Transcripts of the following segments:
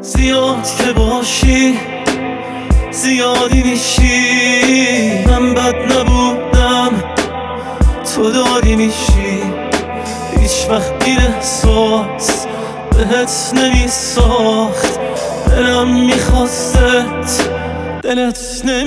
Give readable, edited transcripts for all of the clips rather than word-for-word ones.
زیاد که باشی زیادی میشی، من بد نبودم تو دادی میشی. هیچ وقت این احساس بهت نمیساخت، دلم میخواستت دلت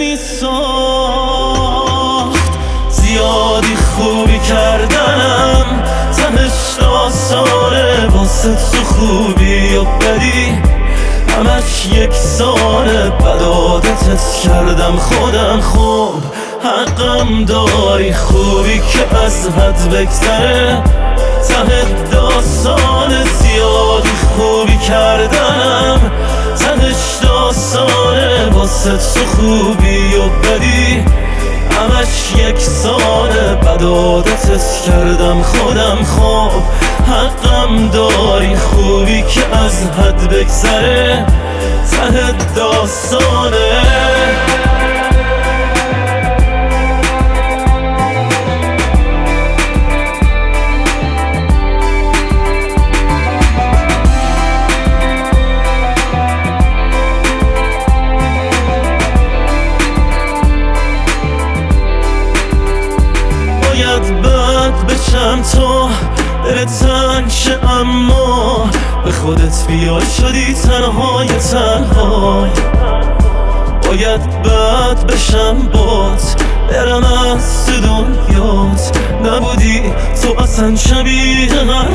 نمیساخت. زیادی خوبی کردنم تهش آسانه، واسه تو خوبی و بدی همش یکسانه. بد عادتت کردم خودم، خوب حقم داری. خوبی که از حد بگذره ته داستانه. زیادی خوبی کردنم تهش داستانه، واسه تو خوبی و بدی همش یکسانه. بد عادتت کردم خودم، خوب حقم داری. خوبی که از حد بگذره ته داستانه. باید بد بشم تو دلت تنگ شه، اما به خودت بیای شدی تنهای تنهای. باید بد بشم بات برم از تو دنیات، نبودی تو اصلا شبیه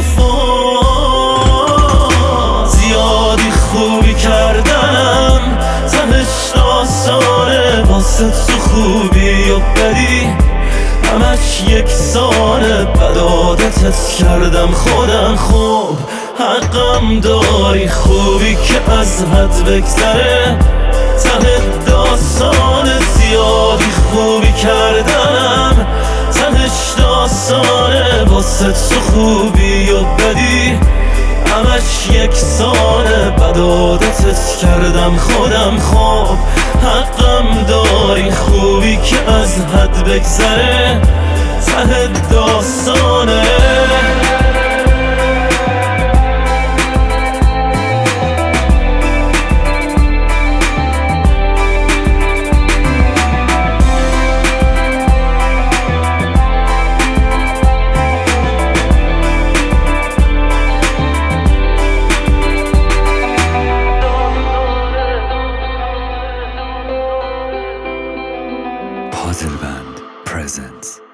حرفات. زیادی خوبی کردم تهش داستانه، واسه تو خوبی و بدی همش یکسانه. بد عادتت کردم خودم، خوب حقم داری. خوبی که از حد بگذره ته داستانه. زیادی خوبی کردم تهش داستانه، واسه تو خوبی و بدی همش یکسانه. بد عادتت کردم خودم، خوب حقم داری. خوبی که از حد بگذره ته داستانه. Puzzle Band presents